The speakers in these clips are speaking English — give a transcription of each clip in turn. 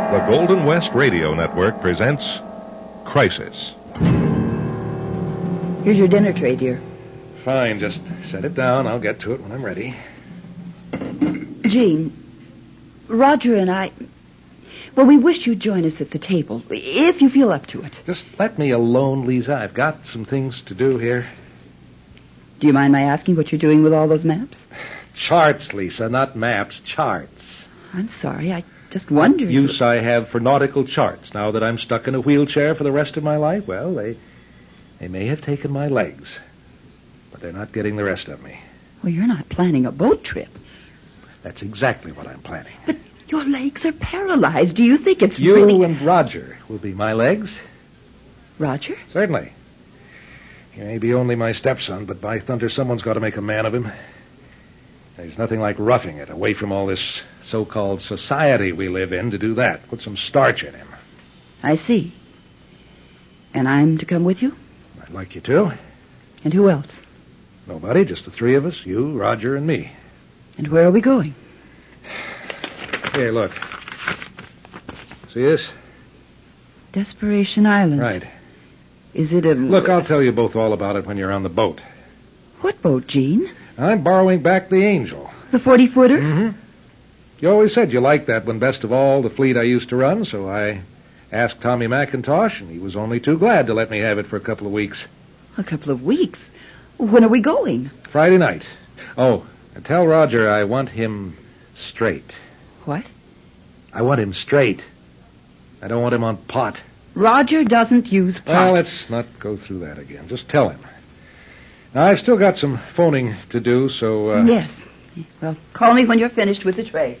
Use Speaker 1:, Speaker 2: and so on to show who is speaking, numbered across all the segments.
Speaker 1: The Golden West Radio Network presents Crisis.
Speaker 2: Here's your dinner tray, dear.
Speaker 3: Fine, just set it down. I'll get to it when I'm ready.
Speaker 2: Jean, Roger and I... Well, we wish you'd join us at the table, if you feel up to it.
Speaker 3: Just let me alone, Lisa. I've got some things to do here.
Speaker 2: Do you mind my asking what you're doing with all those maps?
Speaker 3: Charts, Lisa, not maps. Charts.
Speaker 2: I'm sorry, I just wondered...
Speaker 3: Use I have for nautical charts. Now that I'm stuck in a wheelchair for the rest of my life, well, they may have taken my legs. But they're not getting the rest of me.
Speaker 2: Well, you're not planning a boat trip.
Speaker 3: That's exactly what I'm planning.
Speaker 2: But your legs are paralyzed. Do you think it's
Speaker 3: You
Speaker 2: really...
Speaker 3: and Roger will be my legs.
Speaker 2: Roger?
Speaker 3: Certainly. He may be only my stepson, but by thunder, someone's got to make a man of him. There's nothing like roughing it, away from all this so-called society we live in, to do that. Put some starch in him.
Speaker 2: I see. And I'm to come with you?
Speaker 3: I'd like you to.
Speaker 2: And who else?
Speaker 3: Nobody, just the three of us, you, Roger, and me.
Speaker 2: And where are we going?
Speaker 3: Here, look. See this?
Speaker 2: Desperation Island.
Speaker 3: Right.
Speaker 2: Is it a...
Speaker 3: Look, I'll tell you both all about it when you're on the boat.
Speaker 2: What boat, Jean?
Speaker 3: I'm borrowing back the Angel.
Speaker 2: The 40-footer?
Speaker 3: Mm-hmm. You always said you liked that one best of all the fleet I used to run, so I asked Tommy McIntosh, and he was only too glad to let me have it for a couple of weeks.
Speaker 2: A couple of weeks? When are we going?
Speaker 3: Friday night. Oh, and tell Roger I want him straight.
Speaker 2: What?
Speaker 3: I want him straight. I don't want him on pot.
Speaker 2: Roger doesn't use pot.
Speaker 3: Well, let's not go through that again. Just tell him. Now, I've still got some phoning to do, so...
Speaker 2: Yes. Well, call me when you're finished with the tray.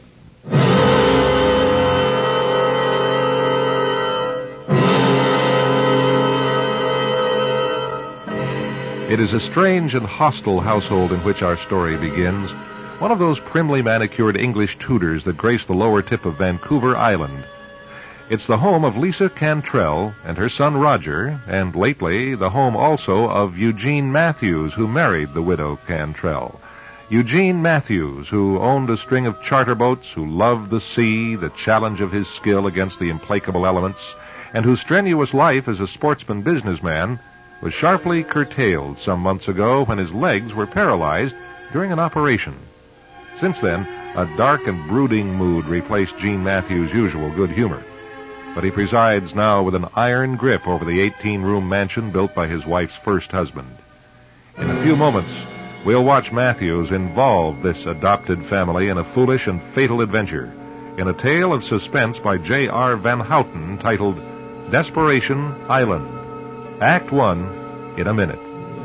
Speaker 1: It is a strange and hostile household in which our story begins. One of those primly manicured English Tudors that grace the lower tip of Vancouver Island. It's the home of Lisa Cantrell and her son Roger, and lately the home also of Eugene Matthews, who married the widow Cantrell. Eugene Matthews, who owned a string of charter boats, who loved the sea, the challenge of his skill against the implacable elements, and whose strenuous life as a sportsman businessman was sharply curtailed some months ago when his legs were paralyzed during an operation. Since then, a dark and brooding mood replaced Gene Matthews' usual good humor. But he presides now with an iron grip over the 18-room mansion built by his wife's first husband. In a few moments, we'll watch Matthews involve this adopted family in a foolish and fatal adventure in a tale of suspense by J.R. Van Houten titled Desperation Island. Act 1 in a minute.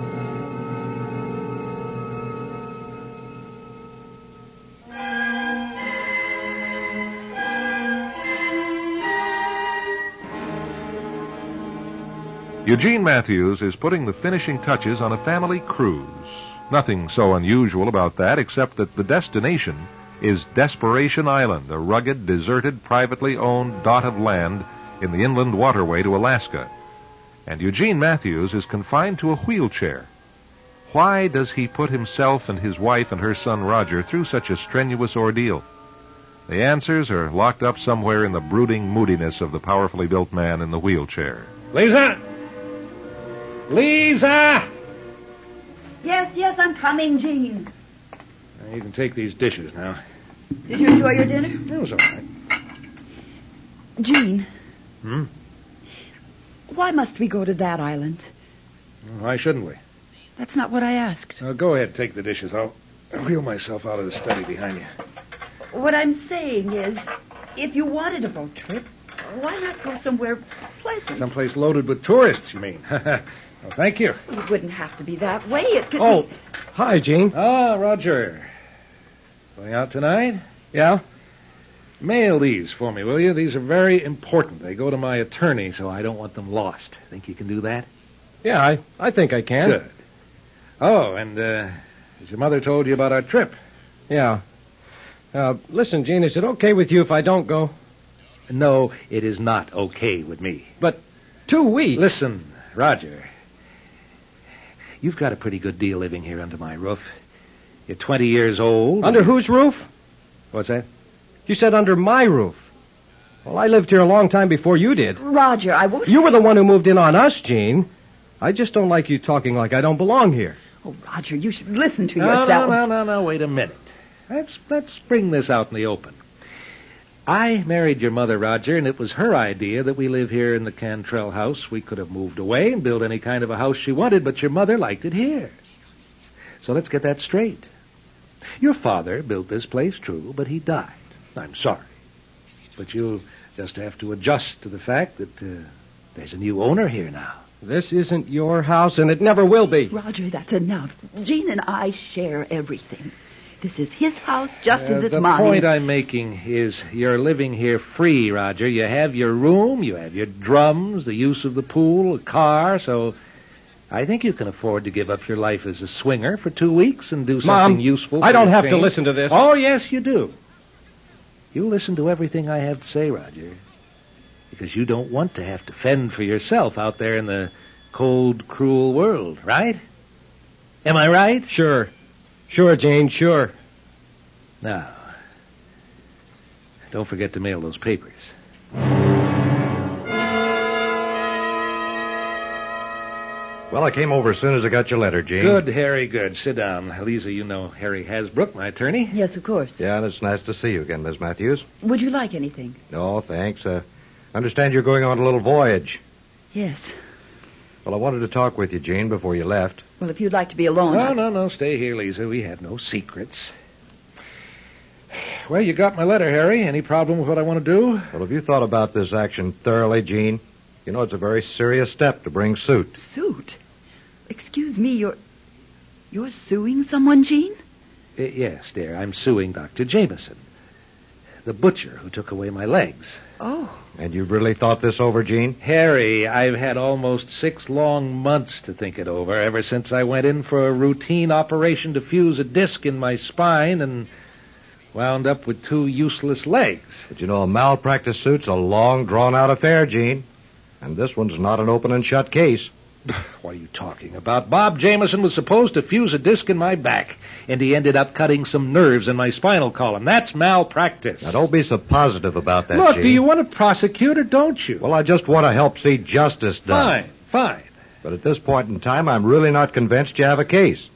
Speaker 1: Eugene Matthews is putting the finishing touches on a family cruise. Nothing so unusual about that, except that the destination is Desperation Island, a rugged, deserted, privately owned dot of land in the inland waterway to Alaska. And Eugene Matthews is confined to a wheelchair. Why does he put himself and his wife and her son Roger through such a strenuous ordeal? The answers are locked up somewhere in the brooding moodiness of the powerfully built man in the wheelchair.
Speaker 3: Lisa! Lisa!
Speaker 2: Yes, I'm coming, Jean.
Speaker 3: You can take these dishes now.
Speaker 2: Did you enjoy your dinner?
Speaker 3: It was all right.
Speaker 2: Jean. Why must we go to that island?
Speaker 3: Why shouldn't we?
Speaker 2: That's not what I asked.
Speaker 3: Go ahead, take the dishes. I'll wheel myself out of the study behind you.
Speaker 2: What I'm saying is, if you wanted a boat trip, why not go somewhere pleasant?
Speaker 3: Someplace loaded with tourists, you mean? Well, thank you.
Speaker 2: It wouldn't have to be that way. It could
Speaker 4: Oh,
Speaker 2: be...
Speaker 4: hi, Gene.
Speaker 3: Ah, Roger. Going out tonight?
Speaker 4: Yeah?
Speaker 3: Mail these for me, will you? These are very important. They go to my attorney, so I don't want them lost. Think you can do that?
Speaker 4: Yeah, I think I can.
Speaker 3: Good. Oh, and has your mother told you about our trip?
Speaker 4: Yeah. Listen, Gene, is it okay with you if I don't go?
Speaker 3: No, it is not okay with me.
Speaker 4: But 2 weeks.
Speaker 3: Listen, Roger. You've got a pretty good deal living here under my roof. You're 20 years old.
Speaker 4: Under whose roof?
Speaker 3: What's that?
Speaker 4: You said under my roof. Well, I lived here a long time before you did.
Speaker 2: Roger, I won't...
Speaker 4: You were the one who moved in on us, Gene. I just don't like you talking like I don't belong here.
Speaker 2: Oh, Roger, you should listen to yourself.
Speaker 3: No, wait a minute. Let's bring this out in the open. I married your mother, Roger, and it was her idea that we live here in the Cantrell house. We could have moved away and built any kind of a house she wanted, but your mother liked it here. So let's get that straight. Your father built this place, true, but he died. I'm sorry. But you'll just have to adjust to the fact that there's a new owner here now.
Speaker 4: This isn't your house, and it never will be.
Speaker 2: Roger, that's enough. Gene and I share everything. This is his house just as it's mine.
Speaker 3: The point I'm making is you're living here free, Roger. You have your room, you have your drums, the use of the pool, a car, so I think you can afford to give up your life as a swinger for 2 weeks and do something useful.
Speaker 4: I don't have to listen to this.
Speaker 3: Oh, yes, you do. You listen to everything I have to say, Roger, because you don't want to have to fend for yourself out there in the cold, cruel world, right? Am I right?
Speaker 4: Sure. Sure, Jane, sure.
Speaker 3: Now, don't forget to mail those papers.
Speaker 5: Well, I came over as soon as I got your letter, Gene.
Speaker 3: Good, Harry, good. Sit down. Lisa, you know Harry Hasbrook, my attorney.
Speaker 2: Yes, of course.
Speaker 5: Yeah, and it's nice to see you again, Miss Matthews.
Speaker 2: Would you like anything?
Speaker 5: No, thanks. Understand you're going on a little voyage.
Speaker 2: Yes.
Speaker 5: Well, I wanted to talk with you, Gene, before you left.
Speaker 2: Well, if you'd like to be alone...
Speaker 3: No. Stay here, Lisa. We have no secrets. Well, you got my letter, Harry. Any problem with what I want to do?
Speaker 5: Well, have you thought about this action thoroughly, Gene? You know, it's a very serious step to bring suit.
Speaker 2: Suit? Excuse me, you're suing someone, Gene?
Speaker 3: Yes, dear. I'm suing Dr. Jameson, the butcher who took away my legs.
Speaker 2: Oh.
Speaker 5: And you've really thought this over, Gene?
Speaker 3: Harry, I've had almost 6 long months to think it over, ever since I went in for a routine operation to fuse a disc in my spine and wound up with 2 useless legs.
Speaker 5: But you know, a malpractice suit's a long, drawn-out affair, Gene. And this one's not an open and shut case.
Speaker 3: What are you talking about? Bob Jameson was supposed to fuse a disc in my back, and he ended up cutting some nerves in my spinal column. That's malpractice.
Speaker 5: Now, don't be so positive about that,
Speaker 3: Look,
Speaker 5: Gene.
Speaker 3: do you want to prosecute or don't you?
Speaker 5: Well, I just want to help see justice done.
Speaker 3: Fine.
Speaker 5: But at this point in time, I'm really not convinced you have a case.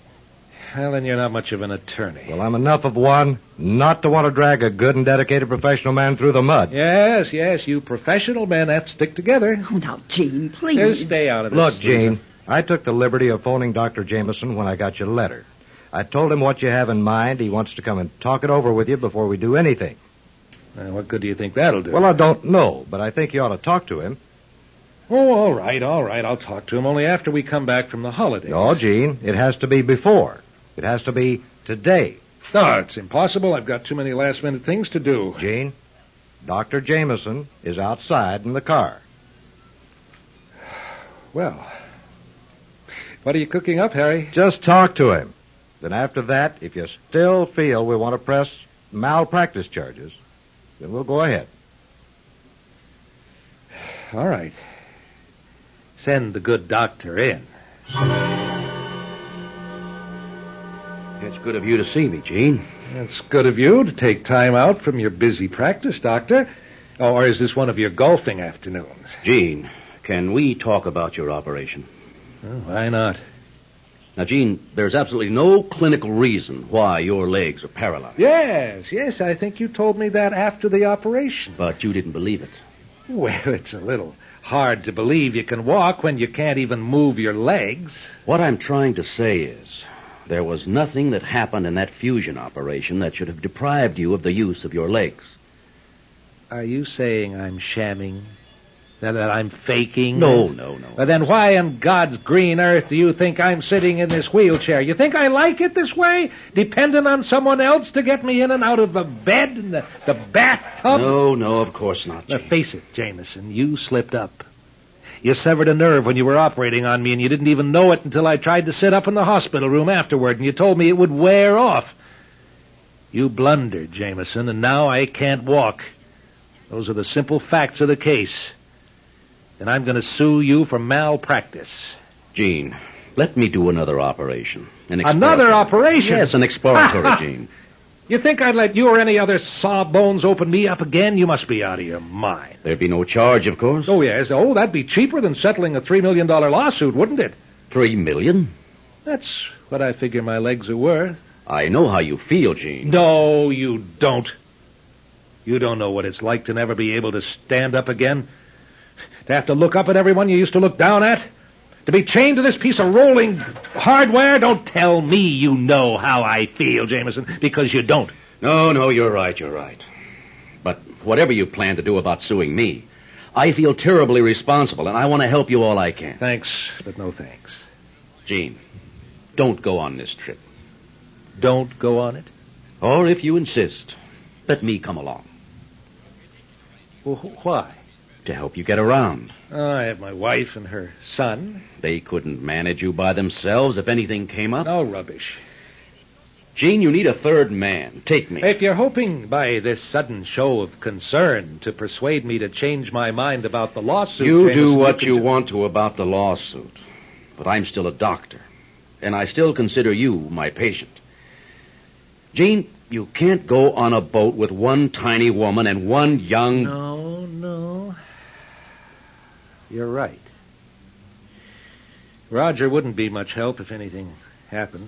Speaker 3: Well, then you're not much of an attorney.
Speaker 5: Well, I'm enough of one not to want to drag a good and dedicated professional man through the mud.
Speaker 3: Yes, you professional men have to stick together.
Speaker 2: Oh, now, Gene, please.
Speaker 3: Just stay out of this.
Speaker 5: Look, Gene, I took the liberty of phoning Dr. Jameson when I got your letter. I told him what you have in mind. He wants to come and talk it over with you before we do anything.
Speaker 3: What good do you think that'll do?
Speaker 5: Well, I don't know, but I think you ought to talk to him.
Speaker 3: Oh, all right. I'll talk to him only after we come back from the holidays.
Speaker 5: No, Gene, it has to be before. It has to be today.
Speaker 3: No, it's impossible. I've got too many last-minute things to do.
Speaker 5: Gene, Dr. Jameson is outside in the car.
Speaker 3: Well, what are you cooking up, Harry?
Speaker 5: Just talk to him. Then after that, if you still feel we want to press malpractice charges, then we'll go ahead.
Speaker 3: All right. Send the good doctor in.
Speaker 6: It's good of you to see me, Gene.
Speaker 3: It's good of you to take time out from your busy practice, Doctor. Oh, or is this one of your golfing afternoons?
Speaker 6: Gene, can we talk about your operation?
Speaker 3: Well, why not?
Speaker 6: Now, Gene, there's absolutely no clinical reason why your legs are paralyzed.
Speaker 3: Yes, I think you told me that after the operation.
Speaker 6: But you didn't believe it.
Speaker 3: Well, it's a little hard to believe you can walk when you can't even move your legs.
Speaker 6: What I'm trying to say is, there was nothing that happened in that fusion operation that should have deprived you of the use of your legs.
Speaker 3: Are you saying I'm shamming? That I'm faking?
Speaker 6: No.
Speaker 3: Well, then why on God's green earth do you think I'm sitting in this wheelchair? You think I like it this way? Dependent on someone else to get me in and out of the bed and the bathtub?
Speaker 6: No, of course not, Gene.
Speaker 3: Now, face it, Jameson, you slipped up. You severed a nerve when you were operating on me, and you didn't even know it until I tried to sit up in the hospital room afterward, and you told me it would wear off. You blundered, Jameson, and now I can't walk. Those are the simple facts of the case. And I'm going to sue you for malpractice.
Speaker 6: Gene, let me do another operation.
Speaker 3: Another operation?
Speaker 6: Yes, an exploratory, Gene.
Speaker 3: You think I'd let you or any other sawbones open me up again? You must be out of your mind.
Speaker 6: There'd be no charge, of course.
Speaker 3: Oh, yes. Oh, that'd be cheaper than settling a $3 million lawsuit, wouldn't it?
Speaker 6: $3 million?
Speaker 3: That's what I figure my legs are worth.
Speaker 6: I know how you feel, Gene.
Speaker 3: No, you don't. You don't know what it's like to never be able to stand up again. To have to look up at everyone you used to look down at. To be chained to this piece of rolling hardware. Don't tell me you know how I feel, Jameson, because you don't.
Speaker 6: No, you're right. But whatever you plan to do about suing me, I feel terribly responsible, and I want to help you all I can.
Speaker 3: Thanks, but no thanks.
Speaker 6: Gene, don't go on this trip.
Speaker 3: Don't go on it?
Speaker 6: Or if you insist, let me come along.
Speaker 3: Well, why?
Speaker 6: To help you get around.
Speaker 3: I have my wife and her son.
Speaker 6: They couldn't manage you by themselves if anything came up.
Speaker 3: No rubbish.
Speaker 6: Gene, you need a third man. Take me.
Speaker 3: If you're hoping by this sudden show of concern to persuade me to change my mind about the lawsuit...
Speaker 6: You
Speaker 3: Jameson,
Speaker 6: do what you want to about the lawsuit. But I'm still a doctor. And I still consider you my patient. Gene, you can't go on a boat with one tiny woman and one young...
Speaker 3: No. You're right. Roger wouldn't be much help if anything happened.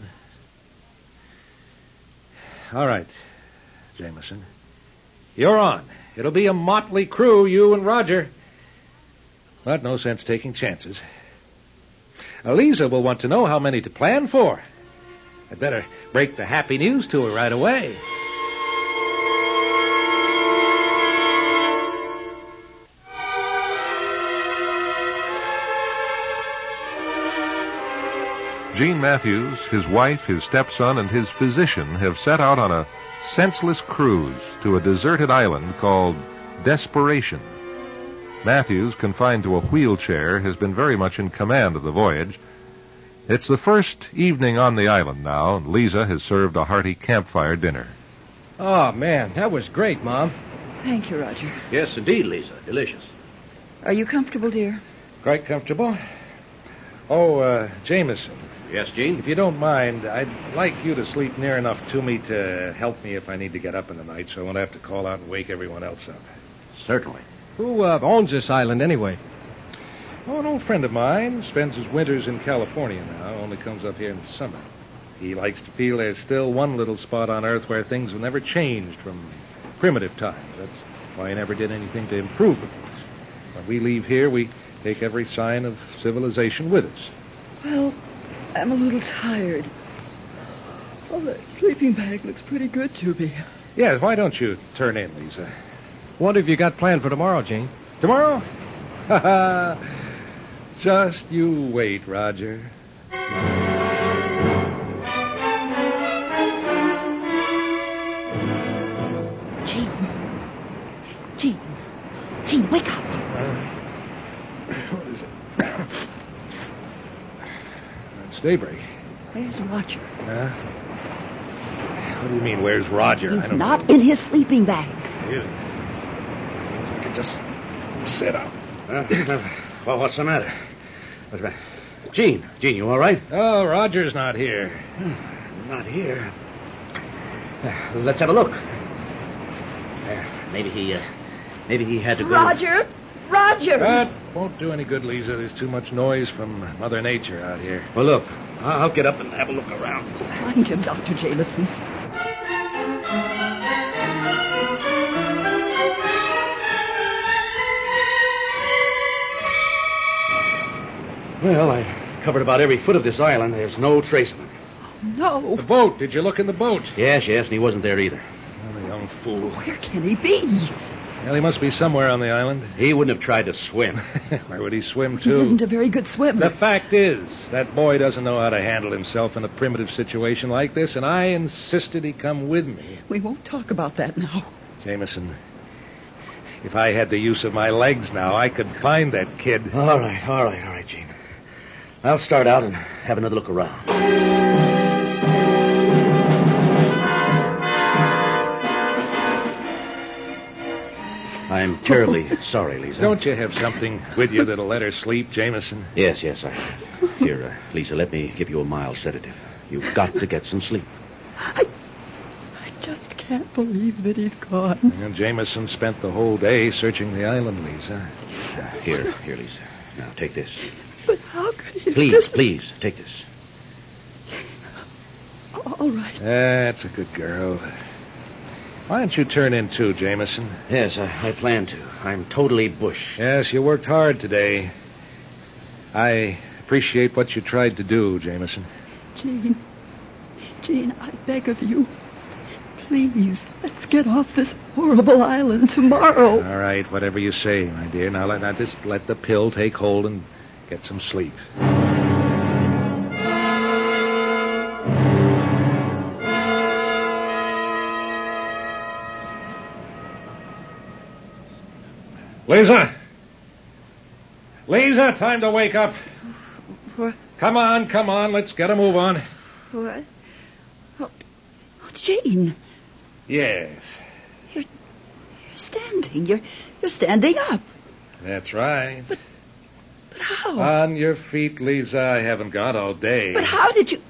Speaker 3: All right, Jameson. You're on. It'll be a motley crew, you and Roger. But no sense taking chances. Eliza will want to know how many to plan for. I'd better break the happy news to her right away.
Speaker 1: Gene Matthews, his wife, his stepson, and his physician have set out on a senseless cruise to a deserted island called Desperation. Matthews, confined to a wheelchair, has been very much in command of the voyage. It's the first evening on the island now, and Lisa has served a hearty campfire dinner.
Speaker 4: Oh, man, that was great, Mom.
Speaker 2: Thank you, Roger.
Speaker 6: Yes, indeed, Lisa. Delicious.
Speaker 2: Are you comfortable, dear?
Speaker 3: Quite comfortable. Oh, Jameson.
Speaker 6: Yes, Gene?
Speaker 3: If you don't mind, I'd like you to sleep near enough to me to help me if I need to get up in the night, so I won't have to call out and wake everyone else up.
Speaker 6: Certainly.
Speaker 4: Who owns this island anyway?
Speaker 3: Oh, an old friend of mine. Spends his winters in California now, only comes up here in the summer. He likes to feel there's still one little spot on Earth where things have never changed from primitive times. That's why he never did anything to improve them. When we leave here, we take every sign of civilization with us.
Speaker 2: Well, I'm a little tired. Oh, that sleeping bag looks pretty good to me.
Speaker 3: Yes, why don't you turn in, Lisa?
Speaker 4: What have you got planned for tomorrow, Gene?
Speaker 3: Tomorrow? Ha ha! Just you wait, Roger.
Speaker 2: Gene, wake up.
Speaker 3: What is it? It's daybreak.
Speaker 2: Where's Roger?
Speaker 3: What do you mean, where's Roger?
Speaker 2: He's not in his sleeping bag.
Speaker 3: Really? I could just sit up.
Speaker 6: Well, what's the matter? What's the matter? Gene, you all right?
Speaker 3: Oh, Roger's not here.
Speaker 6: Not here. Let's have a look. Maybe he had to go.
Speaker 2: Roger!
Speaker 3: That won't do any good, Lisa. There's too much noise from Mother Nature out here.
Speaker 6: Well, look, I'll get up and have a look around.
Speaker 2: Find him, Dr. Jameson.
Speaker 6: Well, I covered about every foot of this island. There's no trace of him.
Speaker 2: No.
Speaker 3: The boat. Did you look in the boat?
Speaker 6: Yes, and he wasn't there either.
Speaker 3: Oh, the young fool.
Speaker 2: Where can he be?
Speaker 3: Well, he must be somewhere on the island.
Speaker 6: He wouldn't have tried to swim.
Speaker 3: Where would he swim
Speaker 2: He
Speaker 3: to?
Speaker 2: isn't a very good swimmer.
Speaker 3: The fact is, that boy doesn't know how to handle himself in a primitive situation like this, and I insisted he come with me.
Speaker 2: We won't talk about that now.
Speaker 3: Jameson, if I had the use of my legs now, I could find that kid.
Speaker 6: All right, Gene. I'll start out and have another look around. I'm terribly sorry, Lisa.
Speaker 3: Don't you have something with you that'll let her sleep, Jameson?
Speaker 6: Yes, I... Here, Lisa, let me give you a mild sedative. You've got to get some sleep.
Speaker 2: I just can't believe that he's gone.
Speaker 3: And Jameson spent the whole day searching the island, Lisa.
Speaker 6: Here, Lisa. Now, take this.
Speaker 2: But how could he...
Speaker 6: Please, take this.
Speaker 2: All right.
Speaker 3: That's a good girl. Why don't you turn in too, Jameson?
Speaker 6: Yes, I plan to. I'm totally bush.
Speaker 3: Yes, you worked hard today. I appreciate what you tried to do, Jameson.
Speaker 2: Jean, I beg of you. Please, let's get off this horrible island tomorrow.
Speaker 3: All right, whatever you say, my dear. Now, just let the pill take hold and get some sleep. Lisa, time to wake up.
Speaker 2: What?
Speaker 3: Come on, let's get a move on.
Speaker 2: What? Oh, Jean.
Speaker 3: Yes.
Speaker 2: You're standing. You're standing up.
Speaker 3: That's right.
Speaker 2: But how?
Speaker 3: On your feet, Lisa. I haven't got all day.
Speaker 2: But how did you...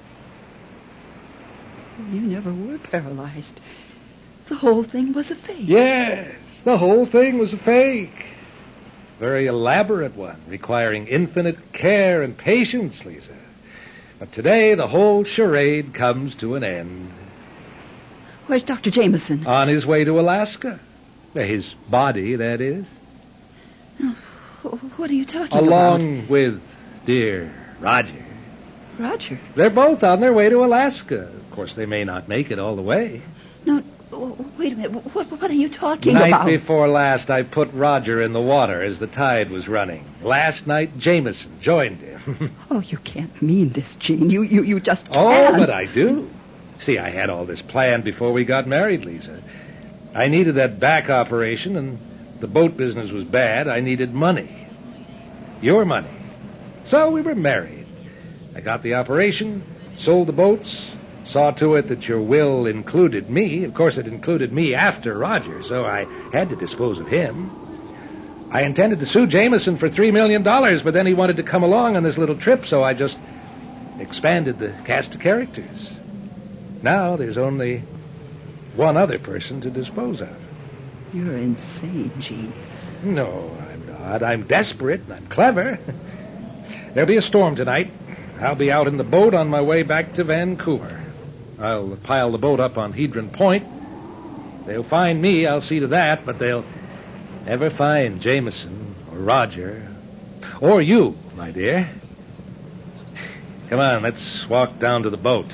Speaker 2: You never were paralyzed. The whole thing was a fake.
Speaker 3: Yes, the whole thing was a fake. Very elaborate one, requiring infinite care and patience, Lisa. But today, the whole charade comes to an end.
Speaker 2: Where's Dr. Jameson?
Speaker 3: On his way to Alaska. His body, that is.
Speaker 2: What are you talking
Speaker 3: Along with dear Roger.
Speaker 2: Roger?
Speaker 3: They're both on their way to Alaska. Of course, they may not make it all the way.
Speaker 2: No, wait a minute. What are you talking
Speaker 3: Night
Speaker 2: about?
Speaker 3: before last, I put Roger in the water as the tide was running. Last night, Jameson joined him.
Speaker 2: Oh, you can't mean this, Jean. You just can't.
Speaker 3: Oh, but I do. See, I had all this planned before we got married, Lisa. I needed that back operation, and the boat business was bad. I needed money. Your money. So we were married. I got the operation, sold the boats, saw to it that your will included me. Of course, it included me after Roger, so I had to dispose of him. I intended to sue Jameson for $3 million, but then he wanted to come along on this little trip, so I just expanded the cast of characters. Now there's only one other person to dispose of.
Speaker 2: You're insane, Jean.
Speaker 3: No, I'm not. I'm desperate and I'm clever. There'll be a storm tonight. I'll be out in the boat on my way back to Vancouver. I'll pile the boat up on Hedron Point. They'll find me, I'll see to that, but they'll never find Jameson or Roger or you, my dear. Come on, let's walk down to the boat.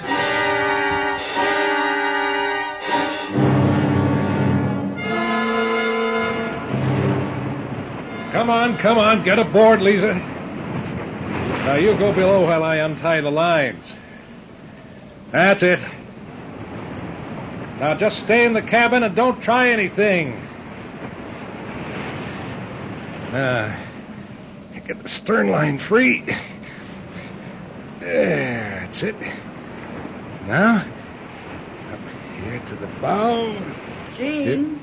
Speaker 3: Come on, get aboard, Lisa. Now, you go below while I untie the lines. That's it. Now, just stay in the cabin and don't try anything. Get the stern line free. There, that's it. Now, up here to the bow.
Speaker 2: Jean?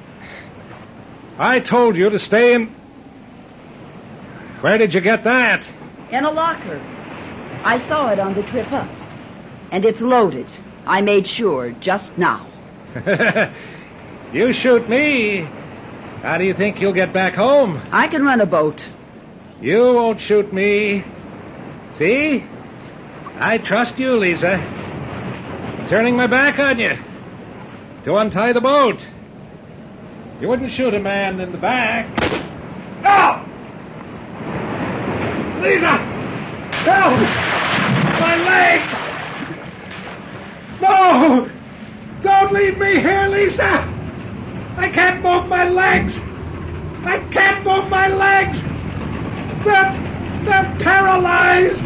Speaker 3: I told you to stay in... Where did you get that?
Speaker 2: In a locker. I saw it on the trip up. And it's loaded. I made sure just now.
Speaker 3: You shoot me. How do you think you'll get back home?
Speaker 2: I can run a boat.
Speaker 3: You won't shoot me. See? I trust you, Lisa. I'm turning my back on you to untie the boat. You wouldn't shoot a man in the back. No! Lisa! Help! My legs! No! Don't leave me here, Lisa! I can't move my legs! I can't move my legs! They're paralyzed!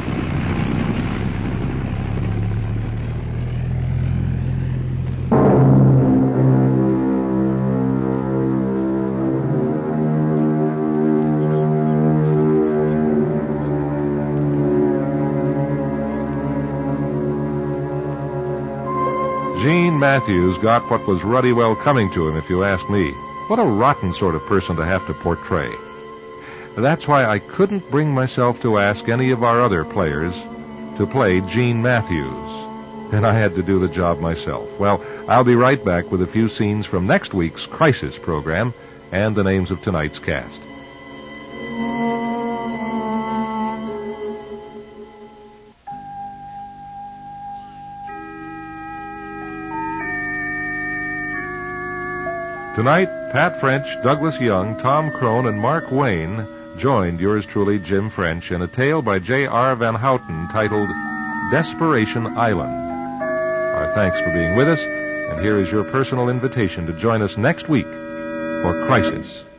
Speaker 1: Gene Matthews got what was ruddy well coming to him, if you ask me. What a rotten sort of person to have to portray. That's why I couldn't bring myself to ask any of our other players to play Gene Matthews. and I had to do the job myself. Well, I'll be right back with a few scenes from next week's Crisis program and the names of tonight's cast. Tonight, Pat French, Douglas Young, Tom Crone, and Mark Wayne joined yours truly, Jim French, in a tale by J.R. Van Houten titled Desperation Island. Our thanks for being with us, and here is your personal invitation to join us next week for Crisis.